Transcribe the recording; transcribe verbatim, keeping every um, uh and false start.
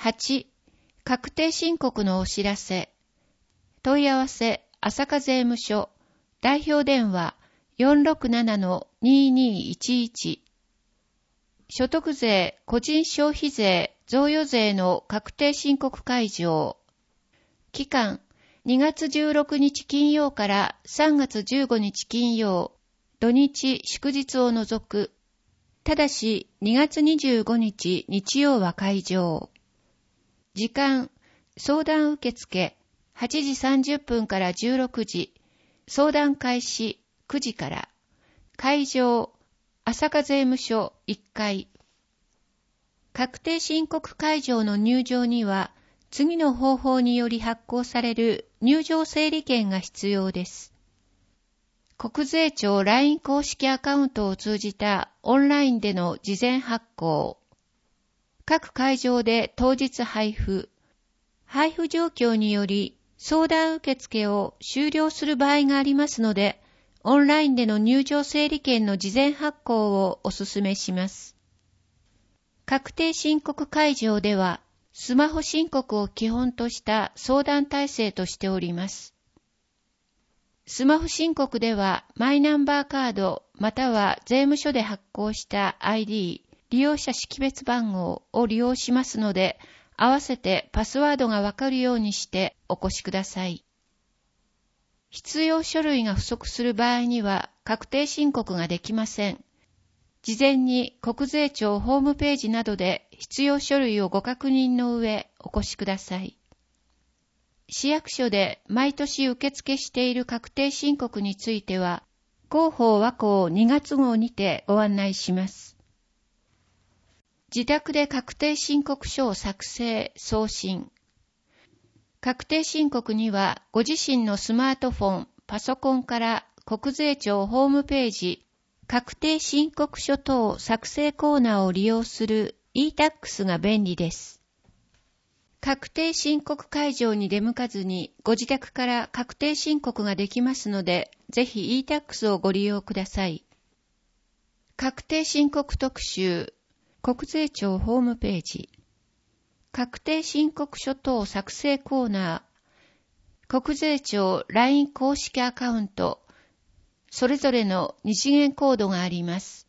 はち、確定申告のお知らせ。問い合わせ、朝霞税務署、代表電話 よんろくななのににいちいち。所得税、個人消費税、贈与税の確定申告開場。期間、にがつじゅうろくにち金曜からさんがつじゅうごにち金曜、土日祝日を除く。ただし、にがつにじゅうごにち日曜は開場。時間、相談受付、はちじさんじゅっぷんからじゅうろくじ、相談開始くじから、会場、朝霞税務署いっかい。確定申告会場の入場には、次の方法により発行される入場整理券が必要です。国税庁 ライン 公式アカウントを通じたオンラインでの事前発行。各会場で当日配布。配布状況により相談受付を終了する場合がありますので、オンラインでの入場整理券の事前発行をお勧めします。確定申告会場では、スマホ申告を基本とした相談体制としております。スマホ申告では、マイナンバーカードまたは税務署で発行した アイディー、利用者識別番号を利用しますので、合わせてパスワードがわかるようにしてお越しください。必要書類が不足する場合には確定申告ができません。事前に国税庁ホームページなどで必要書類をご確認の上お越しください。市役所で毎年受付している確定申告については、広報和光にがつ号にてご案内します。自宅で確定申告書を作成・送信。確定申告にはご自身のスマートフォン、パソコンから国税庁ホームページ、確定申告書等作成コーナーを利用する イータックス が便利です。確定申告会場に出向かずにご自宅から確定申告ができますので、ぜひ イータックス をご利用ください。確定申告特集。国税庁ホームページ。確定申告書等作成コーナー。国税庁 ライン 公式アカウント。それぞれの二次元コードがあります。